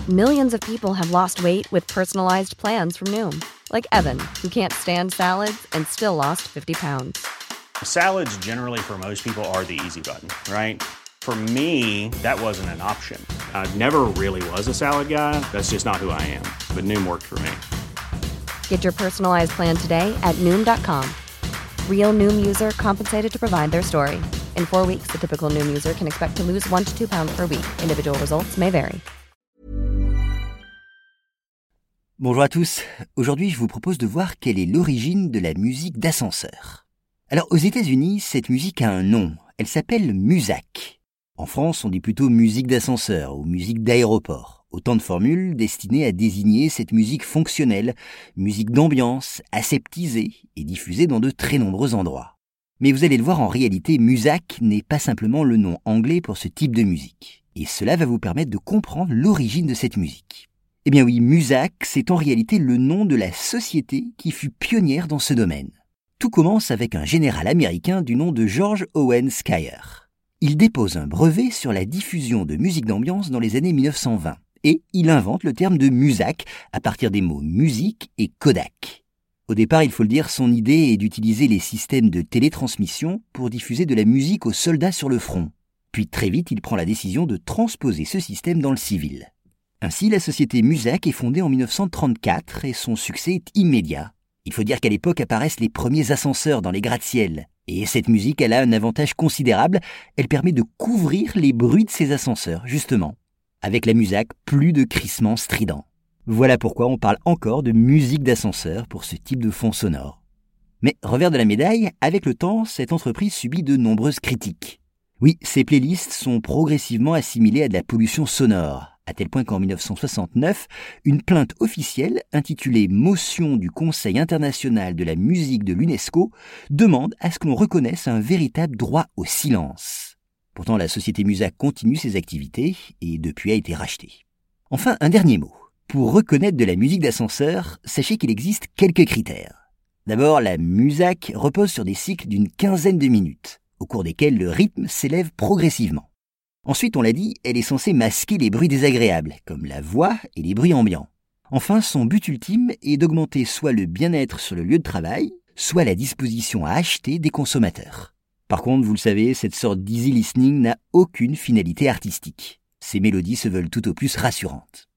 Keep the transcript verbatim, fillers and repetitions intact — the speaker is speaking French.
Millions of people have lost weight with personalized plans from Noom. Like Evan, who can't stand salads and still lost fifty pounds. Salads generally for most people are the easy button, right? For me, that wasn't an option. I never really was a salad guy. That's just not who I am. But Noom worked for me. Get your personalized plan today at Noom dot com. Real Noom user compensated to provide their story. In four weeks, the typical Noom user can expect to lose one to two pounds per week. Individual results may vary. Bonjour à tous. Aujourd'hui, je vous propose de voir quelle est l'origine de la musique d'ascenseur. Alors, aux États-Unis, cette musique a un nom. Elle s'appelle Muzak. En France, on dit plutôt musique d'ascenseur ou musique d'aéroport. Autant de formules destinées à désigner cette musique fonctionnelle, musique d'ambiance, aseptisée et diffusée dans de très nombreux endroits. Mais vous allez le voir, en réalité, Muzak n'est pas simplement le nom anglais pour ce type de musique. Et cela va vous permettre de comprendre l'origine de cette musique. Eh bien oui, Muzak, c'est en réalité le nom de la société qui fut pionnière dans ce domaine. Tout commence avec un général américain du nom de George Owen Schuyler. Il dépose un brevet sur la diffusion de musique d'ambiance dans les années mille neuf cent vingt et il invente le terme de Muzak à partir des mots musique et Kodak. Au départ, il faut le dire, son idée est d'utiliser les systèmes de télétransmission pour diffuser de la musique aux soldats sur le front. Puis très vite, il prend la décision de transposer ce système dans le civil. Ainsi, la société Muzak est fondée en mille neuf cent trente-quatre et son succès est immédiat. Il faut dire qu'à l'époque apparaissent les premiers ascenseurs dans les gratte-ciel. Et cette musique, elle a un avantage considérable, elle permet de couvrir les bruits de ces ascenseurs, justement. Avec la Muzak, plus de crissements stridents. Voilà pourquoi on parle encore de musique d'ascenseur pour ce type de fond sonore. Mais revers de la médaille, avec le temps, cette entreprise subit de nombreuses critiques. Oui, ces playlists sont progressivement assimilées à de la pollution sonore, à tel point qu'en mille neuf cent soixante-neuf, une plainte officielle intitulée « Motion du Conseil international de la musique de l'UNESCO » demande à ce que l'on reconnaisse un véritable droit au silence. Pourtant, la société Muzak continue ses activités et depuis a été rachetée. Enfin, un dernier mot. Pour reconnaître de la musique d'ascenseur, sachez qu'il existe quelques critères. D'abord, la Muzak repose sur des cycles d'une quinzaine de minutes, au cours desquels le rythme s'élève progressivement. Ensuite, on l'a dit, elle est censée masquer les bruits désagréables, comme la voix et les bruits ambiants. Enfin, son but ultime est d'augmenter soit le bien-être sur le lieu de travail, soit la disposition à acheter des consommateurs. Par contre, vous le savez, cette sorte d'easy listening n'a aucune finalité artistique. Ces mélodies se veulent tout au plus rassurantes.